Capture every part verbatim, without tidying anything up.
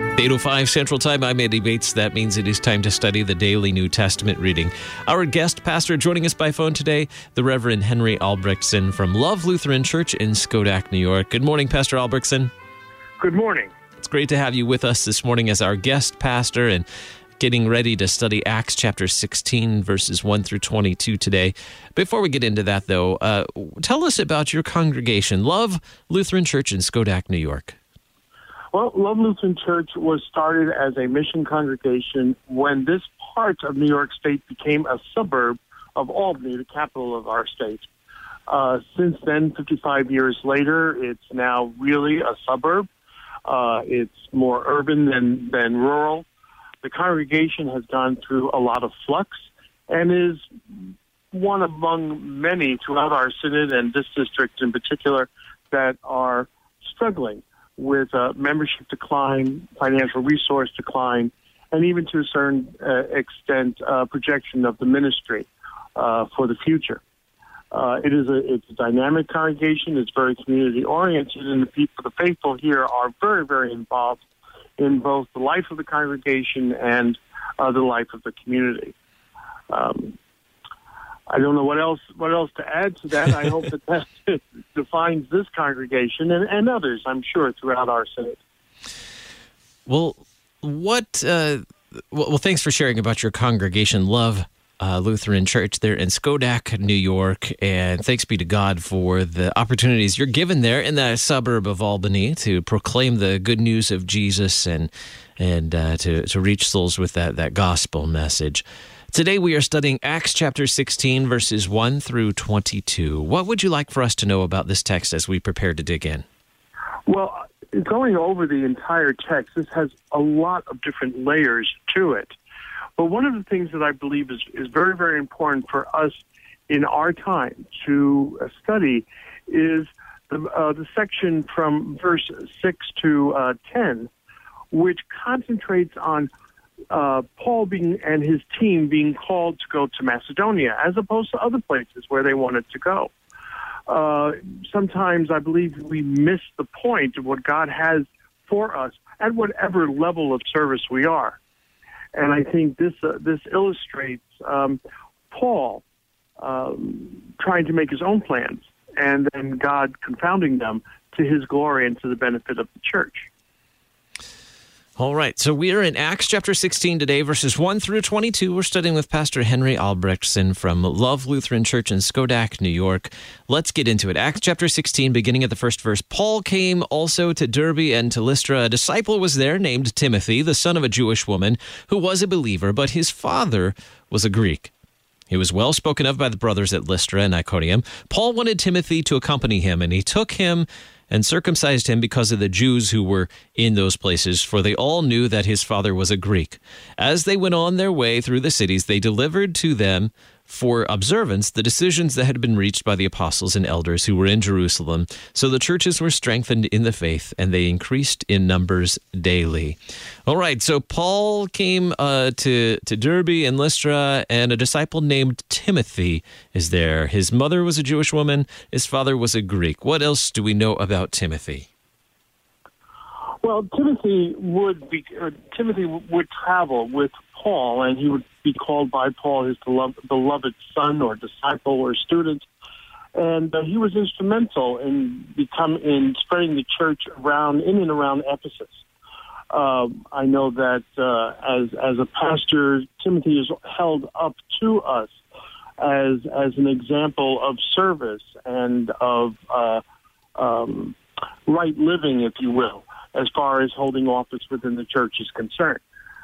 eight oh five Central Time, I'm Andy Bates. That means it is time to study the daily New Testament reading. Our guest pastor joining us by phone today, the Reverend Henry Albrechtsen from Love Lutheran Church in Schodack, New York. Good morning, Pastor Albrechtsen. Good morning. It's great to have you with us this morning as our guest pastor and getting ready to study Acts chapter sixteen, verses one through twenty-two today. Before we get into that, though, uh, tell us about your congregation, Love Lutheran Church in Schodack, New York. Well, Love Lutheran Church was started as a mission congregation when this part of New York State became a suburb of Albany, the capital of our state. Uh, since then, fifty-five years later, it's now really a suburb. Uh, it's more urban than, than rural. The congregation has gone through a lot of flux and is one among many throughout our synod and this district in particular that are struggling with uh, membership decline, financial resource decline, and even to a certain uh, extent, uh, projection of the ministry uh, for the future. Uh, it is a it's a dynamic congregation. It's very community oriented, and the people, the faithful here, are very very involved in both the life of the congregation and uh, the life of the community. Um, I don't know what else what else to add to that. I hope that that defines this congregation and, and others, I'm sure, throughout our synod. Well, what? Uh, well, thanks for sharing about your congregation, Love uh, Lutheran Church, there in Schodack, New York, and thanks be to God for the opportunities you're given there in that suburb of Albany to proclaim the good news of Jesus and and uh, to to reach souls with that that gospel message. Today we are studying Acts chapter sixteen, verses one through twenty-two. What would you like for us to know about this text as we prepare to dig in? Well, going over the entire text, this has a lot of different layers to it. But one of the things that I believe is, is very, very important for us in our time to uh, study is the, uh, the section from verse six to uh, ten, which concentrates on Uh, Paul being and his team being called to go to Macedonia, as opposed to other places where they wanted to go. Uh, sometimes I believe we miss the point of what God has for us at whatever level of service we are. And I think this uh, this illustrates um, Paul um, trying to make his own plans and then God confounding them to his glory and to the benefit of the church. All right, so we are in Acts chapter sixteen today, verses one through twenty-two. We're studying with Pastor Henry Albrechtsen from Love Lutheran Church in Schodack, New York. Let's get into it. Acts chapter sixteen, beginning at the first verse. Paul came also to Derbe and to Lystra. A disciple was there named Timothy, the son of a Jewish woman, who was a believer, but his father was a Greek. He was well spoken of by the brothers at Lystra and Iconium. Paul wanted Timothy to accompany him, and he took him and circumcised him because of the Jews who were in those places, for they all knew that his father was a Greek. As they went on their way through the cities, they delivered to them for observance the decisions that had been reached by the apostles and elders who were in Jerusalem. So the churches were strengthened in the faith, and they increased in numbers daily. All right, so Paul came uh, to, to Derbe and Lystra, and a disciple named Timothy is there. His mother was a Jewish woman. His father was a Greek. What else do we know about Timothy? Well, Timothy would be uh, Timothy would travel with Paul, and he would be called by Paul his beloved son or disciple or student. And uh, he was instrumental in become in spreading the church around in and around Ephesus. Uh, I know that uh, as as a pastor, Timothy is held up to us as as an example of service and of uh, um, right living, if you will, as far as holding office within the church is concerned.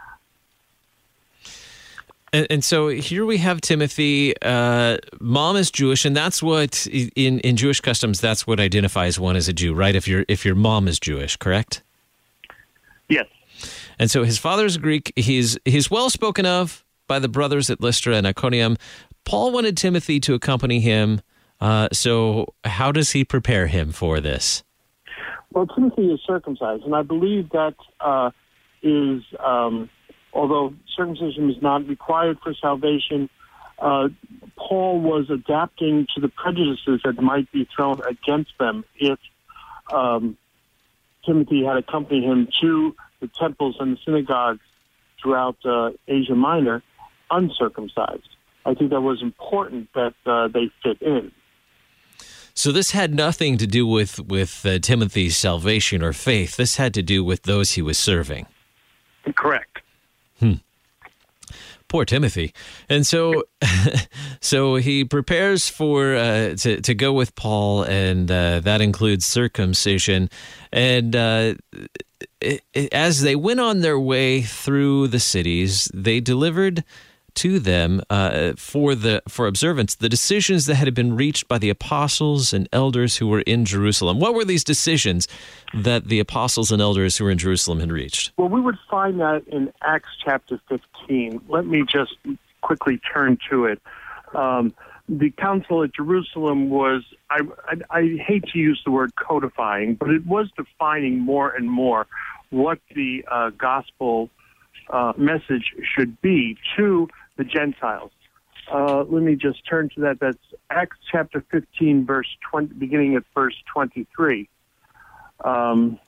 And, and so here we have Timothy. Uh, mom is Jewish, and that's what in, in Jewish customs that's what identifies one as a Jew, right? If your if your mom is Jewish, correct? Yes. And so his father's Greek. He's he's well spoken of by the brothers at Lystra and Iconium. Paul wanted Timothy to accompany him. Uh, so how does he prepare him for this? Well, Timothy is circumcised, and I believe that uh, is, um, although circumcision is not required for salvation, uh, Paul was adapting to the prejudices that might be thrown against them if um, Timothy had accompanied him to the temples and the synagogues throughout uh, Asia Minor uncircumcised. I think that was important that uh, they fit in. So this had nothing to do with, with uh, Timothy's salvation or faith. This had to do with those he was serving. Correct. Hmm. Poor Timothy. And so so he prepares for uh, to, to go with Paul, and uh, that includes circumcision. And uh, it, it, as they went on their way through the cities, they delivered to them uh, for the for observance the decisions that had been reached by the apostles and elders who were in Jerusalem. What were these decisions that the apostles and elders who were in Jerusalem had reached? Well, we would find that in Acts chapter fifteen. Let me just quickly turn to it. Um, the council at Jerusalem was, I, I, I hate to use the word codifying, but it was defining more and more what the uh, gospel uh, message should be to the Gentiles. Uh, let me just turn to that. That's Acts chapter fifteen, verse twenty, beginning at verse twenty-three. Um,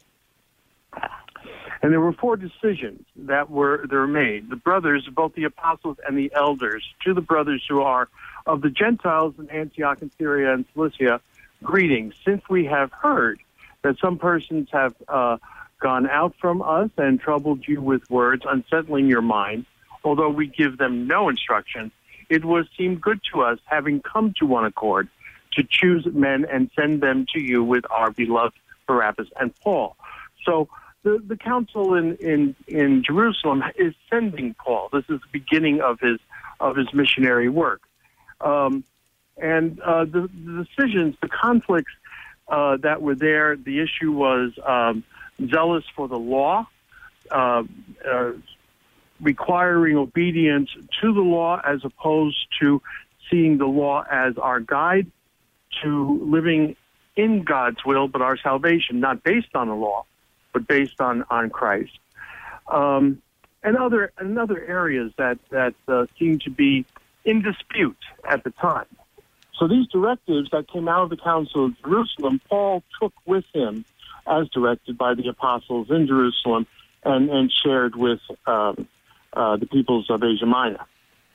and there were four decisions that were that were made. The brothers, both the apostles and the elders, to the brothers who are of the Gentiles in Antioch and Syria and Cilicia, greetings. Since we have heard that some persons have uh, gone out from us and troubled you with words, unsettling your mind, although we give them no instruction, it was seemed good to us, having come to one accord, to choose men and send them to you with our beloved Barabbas and Paul. So the, the council in, in, in Jerusalem is sending Paul. This is the beginning of his of his missionary work. Um, and uh, the, the decisions, the conflicts uh, that were there, the issue was um, zealous for the law, uh, uh, requiring obedience to the law as opposed to seeing the law as our guide to living in God's will, but our salvation not based on the law, but based on, on Christ. Um, and other and other areas that, that uh, seem to be in dispute at the time. So these directives that came out of the Council of Jerusalem, Paul took with him as directed by the apostles in Jerusalem and, and shared with um, uh, the peoples of Asia Minor.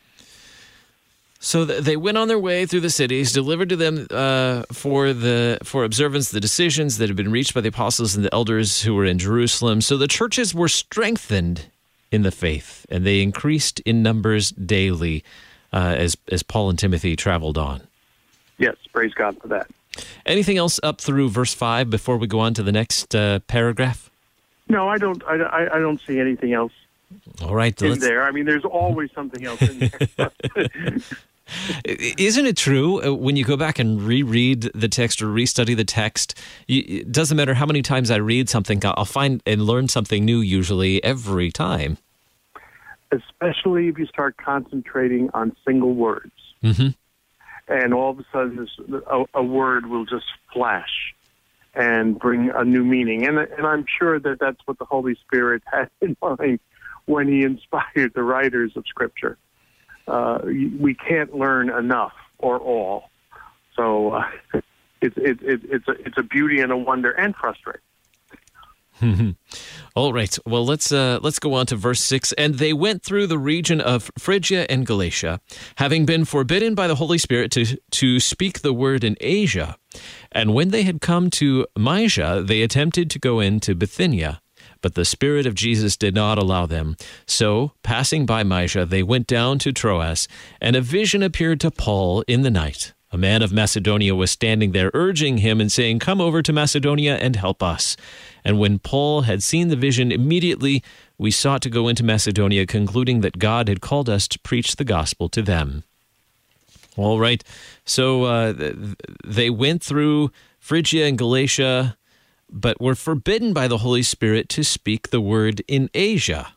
So they went on their way through the cities, delivered to them uh, for the for observance the decisions that had been reached by the apostles and the elders who were in Jerusalem. So the churches were strengthened in the faith, and they increased in numbers daily uh, as as Paul and Timothy traveled on. Yes, praise God for that. Anything else up through verse five before we go on to the next uh, paragraph? No, I don't. I, I don't see anything else. All right, in let's... there. I mean, there's always something else in there. Isn't it true when you go back and reread the text or restudy the text? It doesn't matter how many times I read something, I'll find and learn something new usually every time. Especially if you start concentrating on single words. Mm-hmm. And all of a sudden, this, a, a word will just flash and bring a new meaning. And, and I'm sure that that's what the Holy Spirit had in mind when he inspired the writers of Scripture. Uh, we can't learn enough or all. So uh, it's, it, it, it's, a, it's a beauty and a wonder and frustrating. All right. Well, let's uh, let's go on to verse six. And they went through the region of Phrygia and Galatia, having been forbidden by the Holy Spirit to, to speak the word in Asia. And when they had come to Mysia, they attempted to go into Bithynia, but the Spirit of Jesus did not allow them. So, passing by Mysia, they went down to Troas, and a vision appeared to Paul in the night. A man of Macedonia was standing there, urging him and saying, "Come over to Macedonia and help us." And when Paul had seen the vision, immediately we sought to go into Macedonia, concluding that God had called us to preach the gospel to them. All right, so uh, they went through Phrygia and Galatia, but were forbidden by the Holy Spirit to speak the word in Asia.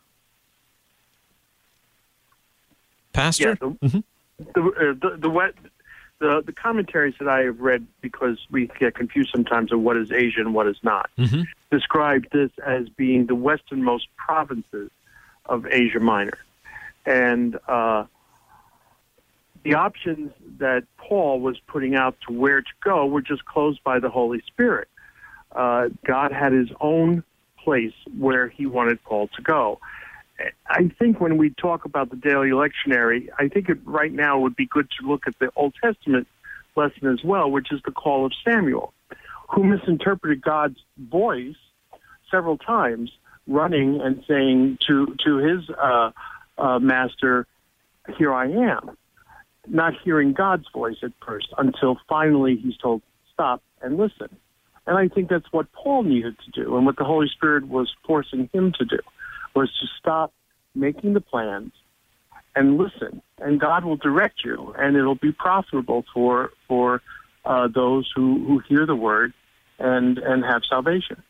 Pastor? Yeah, the, mm-hmm. the, uh, the, the, what, the, the commentaries that I have read, because we get confused sometimes of what is Asia and what is not, mm-hmm. describe this as being the westernmost provinces of Asia Minor. And uh, the options that Paul was putting out to where to go were just closed by the Holy Spirit. Uh, God had his own place where he wanted Paul to go. I think when we talk about the daily lectionary, I think it right now would be good to look at the Old Testament lesson as well, which is the call of Samuel, who misinterpreted God's voice several times, running and saying to to his uh, uh, master, "Here I am," not hearing God's voice at first, until finally he's told, "Stop and listen." And I think that's what Paul needed to do, and what the Holy Spirit was forcing him to do, was to stop making the plans and listen, and God will direct you, and it'll be profitable for for uh, those who, who hear the word and and have salvation.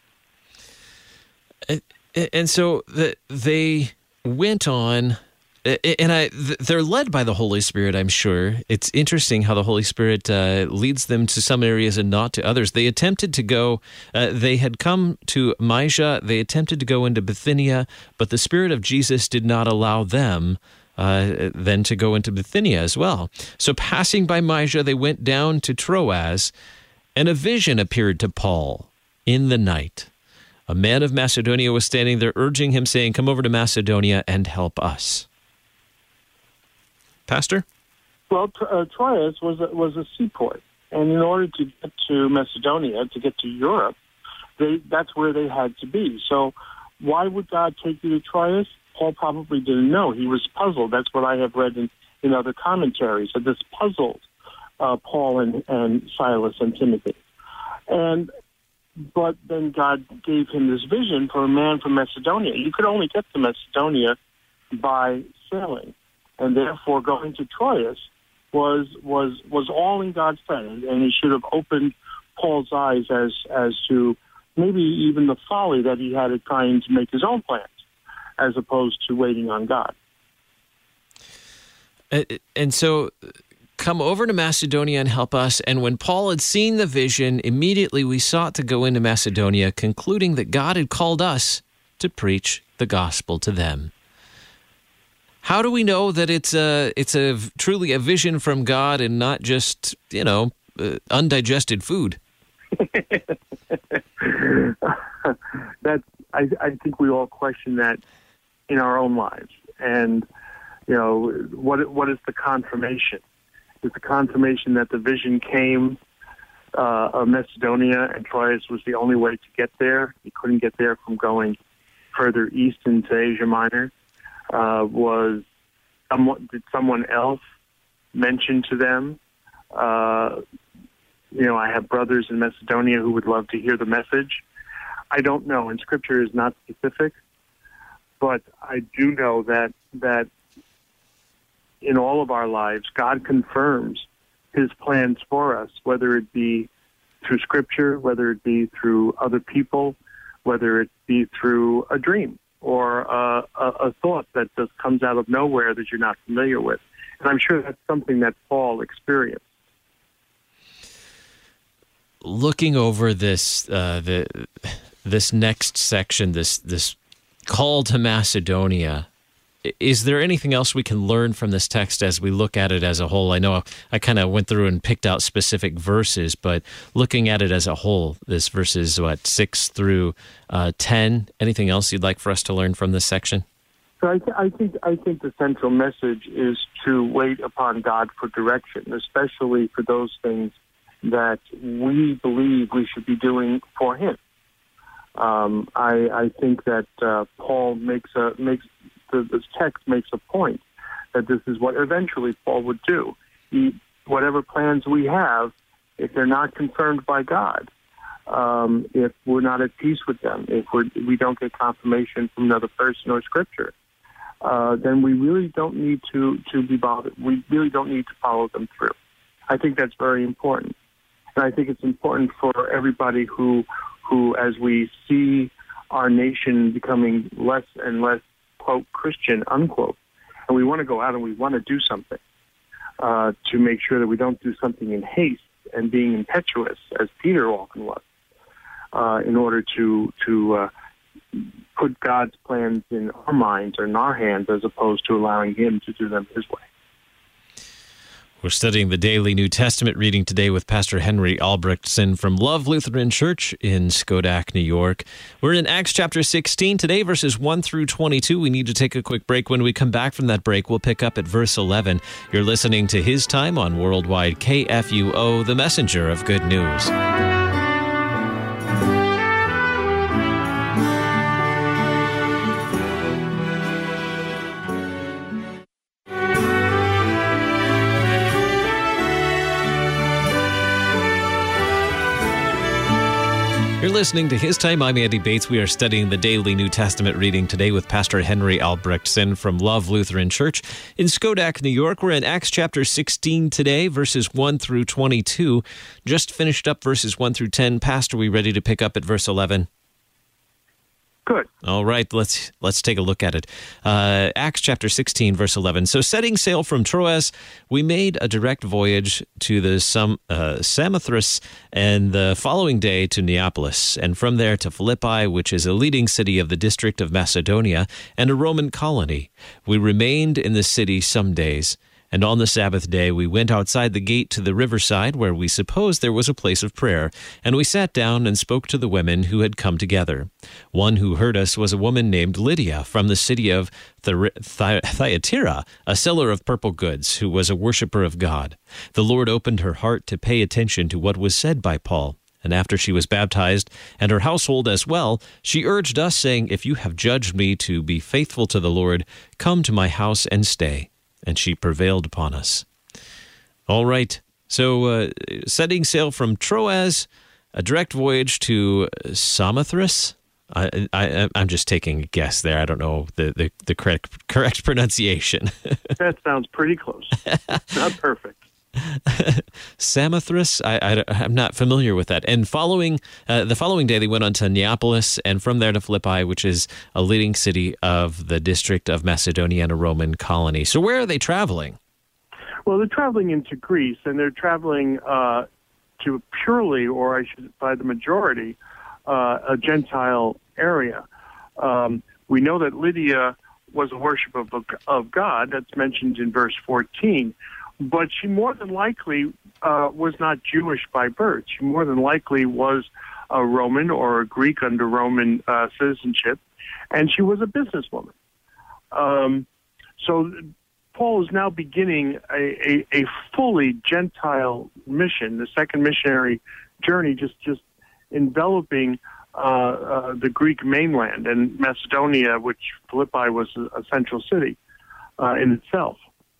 And, and so the, they went on, and I they're led by the Holy Spirit, I'm sure. It's interesting how the Holy Spirit uh, leads them to some areas and not to others. They attempted to go, uh, they had come to Mysia, they attempted to go into Bithynia, but the Spirit of Jesus did not allow them uh, then to go into Bithynia as well. So passing by Mysia, they went down to Troas, and a vision appeared to Paul in the night. A man of Macedonia was standing there urging him, saying, "Come over to Macedonia and help us." Pastor? Well, uh, Troas was a, was a seaport, and in order to get to Macedonia, to get to Europe, they, that's where they had to be. So why would God take you to Troas? Paul probably didn't know. He was puzzled. That's what I have read in, in other commentaries, that this puzzled uh, Paul and, and Silas and Timothy. And But then God gave him this vision for a man from Macedonia. You could only get to Macedonia by sailing, and therefore going to Troas was was was all in God's plan, and he should have opened Paul's eyes as as to maybe even the folly that he had at trying to make his own plans, as opposed to waiting on God. And so, come over to Macedonia and help us. And when Paul had seen the vision, immediately we sought to go into Macedonia, concluding that God had called us to preach the gospel to them. How do we know that it's a it's a truly a vision from God and not just, you know, uh, undigested food? That's I, I think we all question that in our own lives. And you know, what what is the confirmation? Is the confirmation that the vision came uh, of Macedonia and Troas was the only way to get there? You couldn't get there from going further east into Asia Minor. Uh, was someone, did someone else mention to them, uh, you know, I have brothers in Macedonia who would love to hear the message? I don't know, and Scripture is not specific, but I do know that that in all of our lives, God confirms his plans for us, whether it be through Scripture, whether it be through other people, whether it be through a dream or uh, a, a thought that just comes out of nowhere that you're not familiar with. And I'm sure that's something that Paul experienced. Looking over this, uh, the this next section, this this call to Macedonia, is there anything else we can learn from this text as we look at it as a whole? I know I kind of went through and picked out specific verses, but looking at it as a whole, this verses, what, six through uh, ten, anything else you'd like for us to learn from this section? So I, th- I think I think the central message is to wait upon God for direction, especially for those things that we believe we should be doing for him. Um, I, I think that uh, Paul makes a makes the, this text makes a point that this is what eventually Paul would do. He, whatever plans we have, if they're not confirmed by God, um, if we're not at peace with them, if we're, we don't get confirmation from another person or Scripture, uh, then we really don't need to, to be bothered. We really don't need to follow them through. I think that's very important. And I think it's important for everybody who, who, as we see our nation becoming less and less, quote, Christian, unquote, and we want to go out and we want to do something, uh, to make sure that we don't do something in haste and being impetuous, as Peter often was, uh, in order to to uh, put God's plans in our minds or in our hands, as opposed to allowing him to do them his way. We're studying the daily New Testament reading today with Pastor Henry Albrechtsen from Love Lutheran Church in Schodack, New York. We're in Acts chapter sixteen today, verses one through twenty-two. We need to take a quick break. When we come back from that break, we'll pick up at verse eleven. You're listening to His Time on Worldwide K F U O, the messenger of good news. You're listening to His Time. I'm Andy Bates. We are studying the daily New Testament reading today with Pastor Henry Albrechtsen from Love Lutheran Church in Schodack, New York. We're in Acts chapter sixteen today, verses one through twenty-two. Just finished up verses one through ten. Pastor, we ready to pick up at verse eleven? Good. All right, let's let's take a look at it. Uh, Acts chapter sixteen, verse eleven. So setting sail from Troas, we made a direct voyage to the Sam, uh, Samothrace, and the following day to Neapolis, and from there to Philippi, which is a leading city of the district of Macedonia and a Roman colony. We remained in the city some days. And on the Sabbath day we went outside the gate to the riverside, where we supposed there was a place of prayer, and we sat down and spoke to the women who had come together. One who heard us was a woman named Lydia from the city of Thyatira, a seller of purple goods, who was a worshiper of God. The Lord opened her heart to pay attention to what was said by Paul. And after she was baptized, and her household as well, she urged us, saying, "If you have judged me to be faithful to the Lord, come to my house and stay." And she prevailed upon us. All right, so uh, setting sail from Troas, a direct voyage to Samothrace. I, I, I'm just taking a guess there. I don't know the, the, the correct, correct pronunciation. That sounds pretty close. Not perfect. Samothrace, I, I, I'm not familiar with that. And following uh, the following day, they went on to Neapolis, and from there to Philippi, which is a leading city of the district of Macedonia and a Roman colony. So where are they traveling? Well, they're traveling into Greece, and they're traveling uh, to purely, or I should by the majority, uh, a Gentile area. Um, we know that Lydia was a worshiper of, of God. That's mentioned in verse fourteen. But she more than likely uh, was not Jewish by birth. She more than likely was a Roman or a Greek under Roman uh, citizenship, and she was a businesswoman. Um, so Paul is now beginning a, a, a fully Gentile mission, the second missionary journey, just, just enveloping uh, uh, the Greek mainland and Macedonia, which Philippi was a, a central city uh, in itself.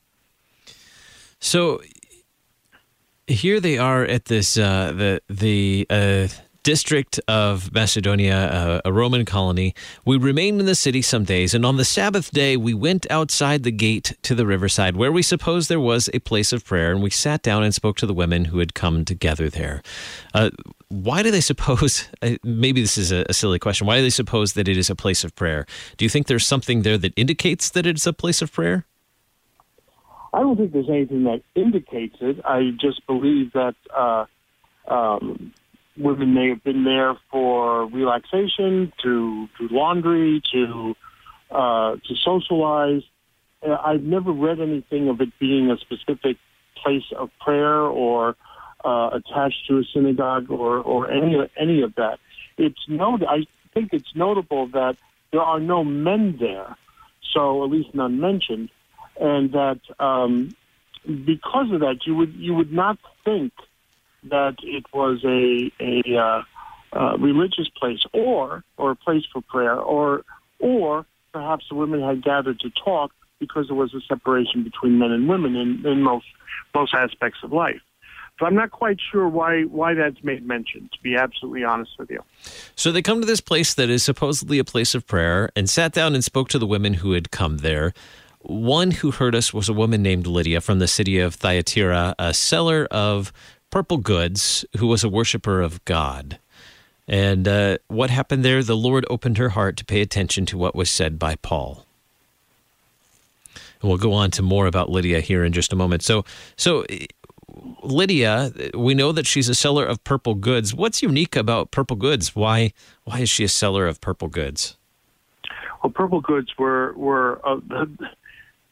So here they are at this uh, the the uh, district of Macedonia, uh, a Roman colony. We remained in the city some days, and on the Sabbath day we went outside the gate to the riverside, where we supposed there was a place of prayer, and we sat down and spoke to the women who had come together there. Uh, why do they suppose, maybe this is a, a silly question, why do they suppose that it is a place of prayer? Do you think there's something there that indicates that it's a place of prayer? I don't think there's anything that indicates it. I just believe that uh, um, women may have been there for relaxation, to do laundry, to uh, to socialize. Uh, I've never read anything of it being a specific place of prayer or uh, attached to a synagogue or, or any any of that. It's not, I think it's notable that there are no men there, so at least none mentioned. And that um, because of that, you would you would not think that it was a a uh, uh, religious place or or a place for prayer, or or perhaps the women had gathered to talk because there was a separation between men and women in, in most most aspects of life. So I'm not quite sure why why that's made mention, to be absolutely honest with you. So they come to this place that is supposedly a place of prayer and sat down and spoke to the women who had come there. One who heard us was a woman named Lydia from the city of Thyatira, a seller of purple goods, who was a worshiper of God. And uh, what happened there? The Lord opened her heart to pay attention to what was said by Paul. And we'll go on to more about Lydia here in just a moment. So, so Lydia, we know that she's a seller of purple goods. What's unique about purple goods? Why, why is she a seller of purple goods? Well, purple goods were were uh,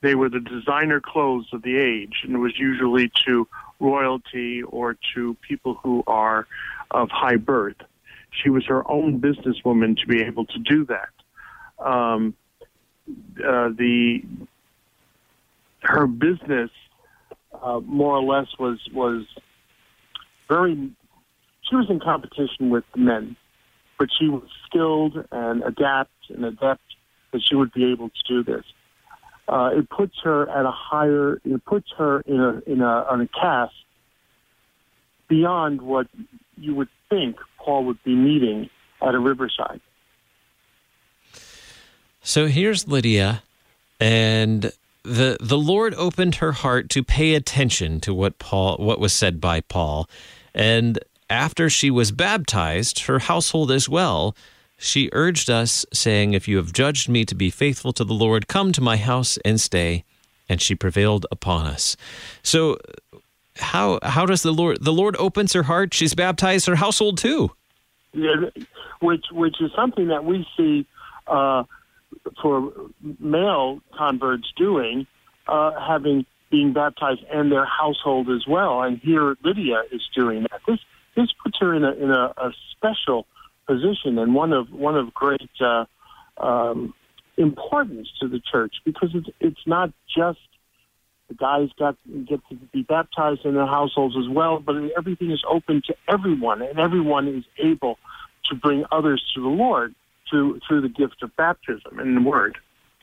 They were the designer clothes of the age, and it was usually to royalty or to people who are of high birth. She was her own businesswoman to be able to do that. Um, uh, the her business, uh, more or less, was was very. She was in competition with men, but she was skilled and adept and adept that she would be able to do this. Uh, it puts her at a higher. It puts her in a in a on a caste beyond what you would think Paul would be meeting at a riverside. So here's Lydia, and the the Lord opened her heart to pay attention to what Paul what was said by Paul, and after she was baptized, her household as well, she urged us, saying, "If you have judged me to be faithful to the Lord, come to my house and stay." And she prevailed upon us. So how how does the Lord the Lord opens her heart? She's baptized her household too. Yeah, which which is something that we see uh, for male converts doing, uh, having being baptized and their household as well. And here Lydia is doing that. This this puts her in a in a, a special position and one of one of great uh, um, importance to the church, because it's it's not just the guys got get to be baptized in their households as well, but everything is open to everyone, and everyone is able to bring others to the Lord through through the gift of baptism and the Word.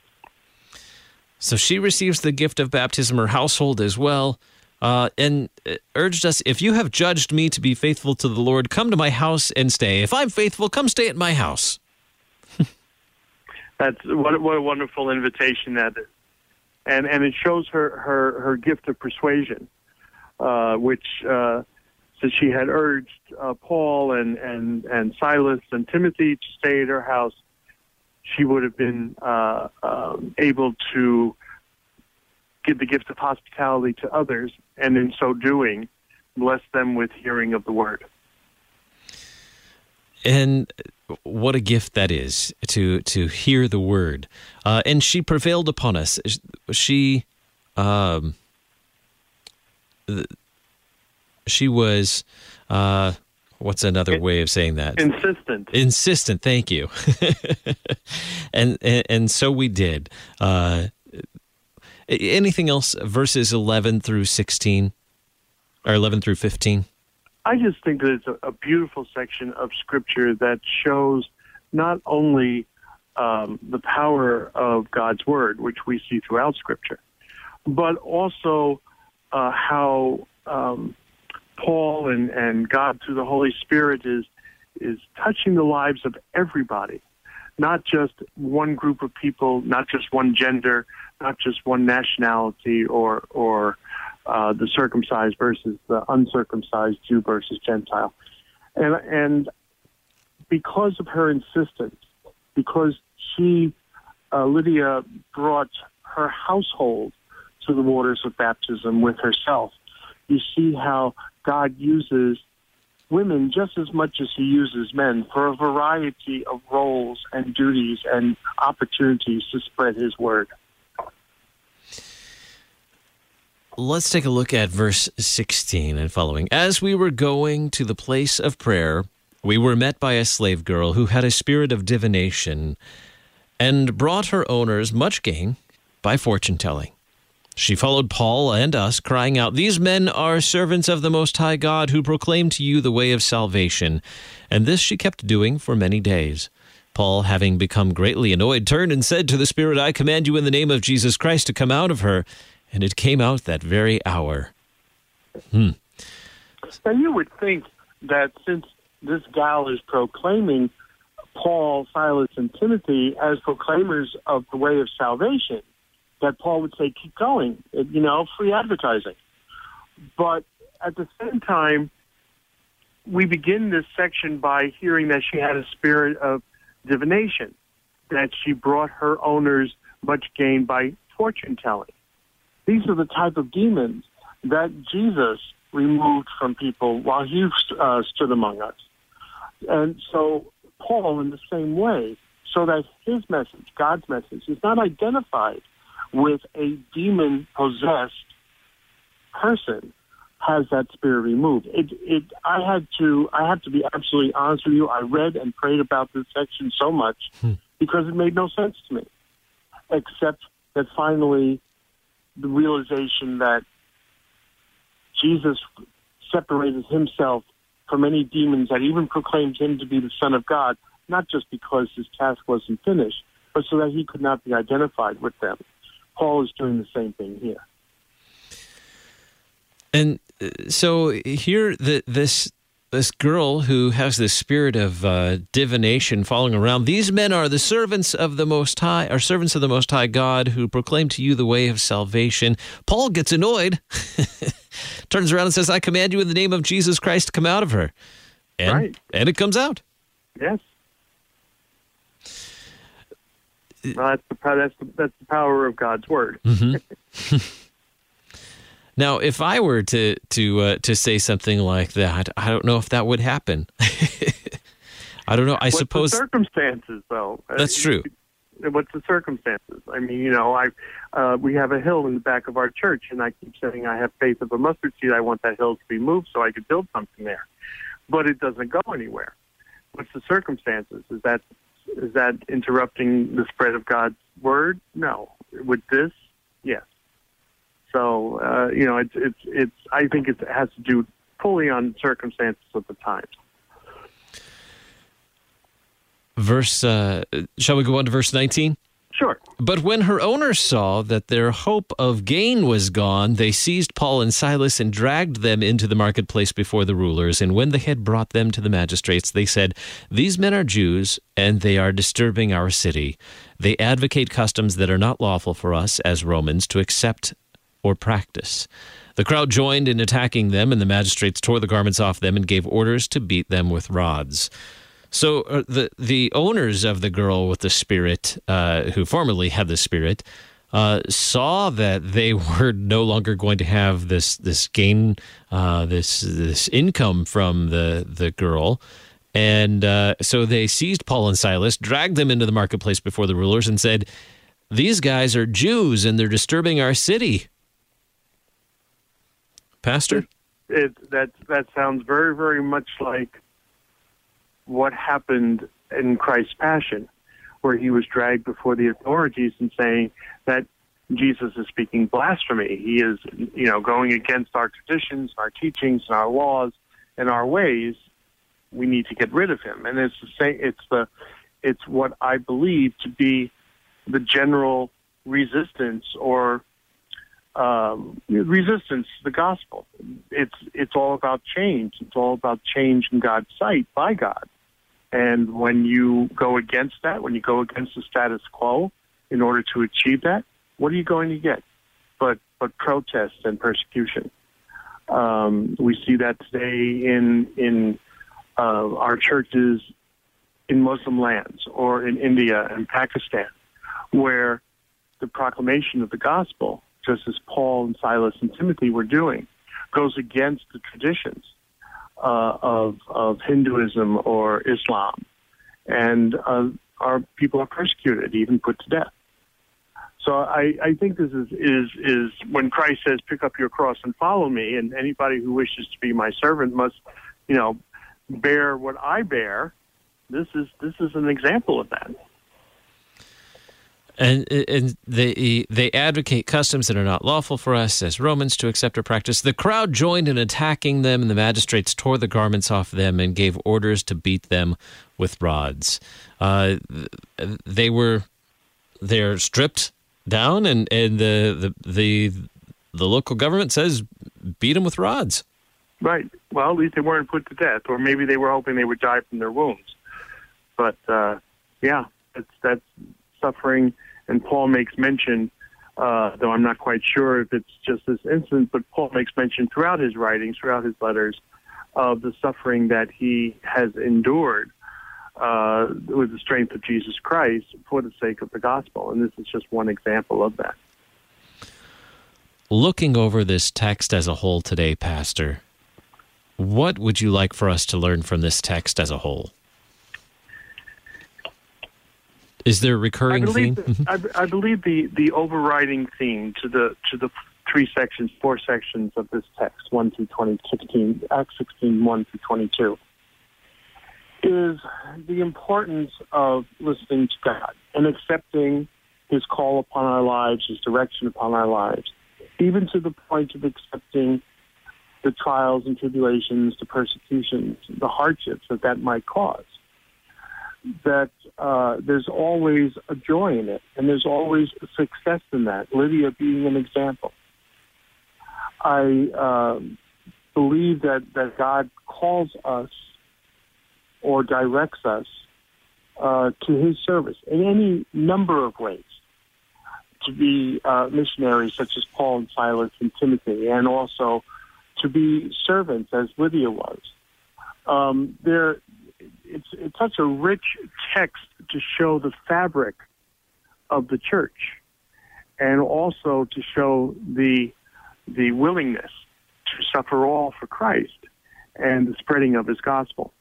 So she receives the gift of baptism, her household as well, uh, and urged us, "If you have judged me to be faithful to the Lord, come to my house and stay. If I'm faithful, come stay at my house." That's what, what a wonderful invitation that is. And and it shows her, her, her gift of persuasion, uh, which uh, since she had urged uh, Paul and, and, and Silas and Timothy to stay at her house, she would have been uh, um, able to give the gift of hospitality to others, and in so doing, bless them with hearing of the word. And what a gift that is, to to hear the word. Uh, and she prevailed upon us. She, um, she was, uh, what's another way of saying that? Insistent. Insistent, thank you. and, and and so we did. Uh, anything else, verses eleven through sixteen, or eleven through fifteen? I just think that it's a, a beautiful section of Scripture that shows not only um, the power of God's Word, which we see throughout Scripture, but also uh, how um, Paul and, and God through the Holy Spirit is is touching the lives of everybody, not just one group of people, not just one gender, not just one nationality or or Uh, the circumcised versus the uncircumcised, Jew versus Gentile. And and because of her insistence, because she, uh, Lydia, brought her household to the waters of baptism with herself, you see how God uses women just as much as he uses men for a variety of roles and duties and opportunities to spread his word. Let's take a look at verse sixteen and following. "As we were going to the place of prayer, we were met by a slave girl who had a spirit of divination and brought her owners much gain by fortune-telling. She followed Paul and us, crying out, 'These men are servants of the Most High God who proclaim to you the way of salvation.' And this she kept doing for many days. Paul, having become greatly annoyed, turned and said to the spirit, 'I command you in the name of Jesus Christ to come out of her.' And it came out that very hour." Hmm. And you would think that since this gal is proclaiming Paul, Silas, and Timothy as proclaimers of the way of salvation, that Paul would say, keep going, you know, free advertising. But at the same time, we begin this section by hearing that she had a spirit of divination, that she brought her owners much gain by fortune-telling. These are the type of demons that Jesus removed from people while he uh, stood among us. And so Paul, in the same way, so that his message, God's message, is not identified with a demon-possessed person has that spirit removed. It, it, I had to, I have to be absolutely honest with you. I read and prayed about this section so much hmm. because it made no sense to me, except that finally the realization that Jesus separated himself from any demons that even proclaimed him to be the Son of God, not just because his task wasn't finished, but so that he could not be identified with them. Paul is doing the same thing here. And so here, the, this this girl who has this spirit of uh, divination following around, these men are the servants of the Most High, are servants of the Most High God, who proclaim to you the way of salvation. Paul gets annoyed, turns around and says, I command you in the name of Jesus Christ to come out of her. And, right. and it comes out. Yes. Well, that's, the, that's, the, that's the power of God's word. Mm-hmm. Now, if I were to to uh, to say something like that, I don't know if that would happen. I don't know. I What's suppose the circumstances, though. That's true. What's the circumstances? I mean, you know, I uh, we have a hill in the back of our church, and I keep saying I have faith of a mustard seed. I want that hill to be moved so I could build something there, but it doesn't go anywhere. What's the circumstances? Is that is that interrupting the spread of God's word? No. With this, yes. So, uh, you know, it's, it's, it's, I think it has to do fully on circumstances of the times. Verse, uh, shall we go on to verse nineteen? Sure. But when her owners saw that their hope of gain was gone, they seized Paul and Silas and dragged them into the marketplace before the rulers. And when they had brought them to the magistrates, they said, These men are Jews, and they are disturbing our city. They advocate customs that are not lawful for us as Romans to accept or practice. The crowd joined in attacking them, and the magistrates tore the garments off them and gave orders to beat them with rods. So uh, the the owners of the girl with the spirit, uh, who formerly had the spirit, uh, saw that they were no longer going to have this this gain, uh, this this income from the the girl, and uh, so they seized Paul and Silas, dragged them into the marketplace before the rulers, and said, "These guys are Jews, and they're disturbing our city." Pastor? It, it, that, that sounds very, very much like what happened in Christ's Passion, where he was dragged before the authorities and saying that Jesus is speaking blasphemy. He is, you know, going against our traditions, our teachings, and our laws, and our ways. We need to get rid of him. And it's the same. It's the, it's what I believe to be the general resistance or Um, resistance to the gospel. It's it's all about change. It's all about change in God's sight by God. And when you go against that, when you go against the status quo in order to achieve that, what are you going to get? But but protest and persecution. Um, we see that today in in uh, our churches in Muslim lands or in India and Pakistan, where the proclamation of the gospel, just as Paul and Silas and Timothy were doing, goes against the traditions uh, of of Hinduism or Islam, and uh, our people are persecuted, even put to death. So I, I think this is, is is when Christ says, "Pick up your cross and follow me," and anybody who wishes to be my servant must, you know, bear what I bear. This is this is an example of that. And, and they they advocate customs that are not lawful for us as Romans to accept or practice. The crowd joined in attacking them, and the magistrates tore the garments off them and gave orders to beat them with rods. Uh, they were they're stripped down, and, and the, the the the local government says beat them with rods. Right. Well, at least they weren't put to death, or maybe they were hoping they would die from their wounds. But uh, yeah, that's that's suffering. And Paul makes mention, uh, though I'm not quite sure if it's just this incident, but Paul makes mention throughout his writings, throughout his letters, of the suffering that he has endured uh, with the strength of Jesus Christ for the sake of the gospel. And this is just one example of that. Looking over this text as a whole today, Pastor, what would you like for us to learn from this text as a whole? Is there a recurring I theme? believe, the, I, I believe the, the overriding theme to the to the three sections, four sections of this text, one through twenty, sixteen, Acts sixteen, one through twenty-two, is the importance of listening to God and accepting His call upon our lives, His direction upon our lives, even to the point of accepting the trials and tribulations, the persecutions, the hardships that that might cause. That uh, there's always a joy in it, and there's always a success in that, Lydia being an example. I uh, believe that, that God calls us or directs us uh, to His service in any number of ways, to be uh, missionaries such as Paul and Silas and Timothy, and also to be servants as Lydia was. Um, there, it's, it's such a rich text to show the fabric of the church, and also to show the the willingness to suffer all for Christ and the spreading of His gospel.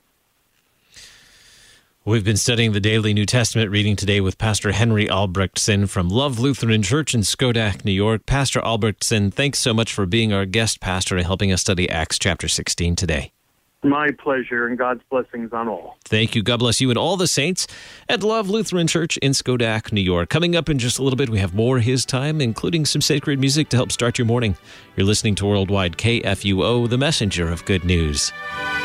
We've been studying the Daily New Testament reading today with Pastor Henry Albrechtsen from Love Lutheran Church in Schodack, New York. Pastor Albrechtsen, thanks so much for being our guest pastor and helping us study Acts chapter sixteen today. My pleasure, and God's blessings on all. Thank you. God bless you and all the saints at Love Lutheran Church in Schodack, New York. Coming up in just a little bit, we have more His Time, including some sacred music to help start your morning. You're listening to Worldwide K F U O, the messenger of good news.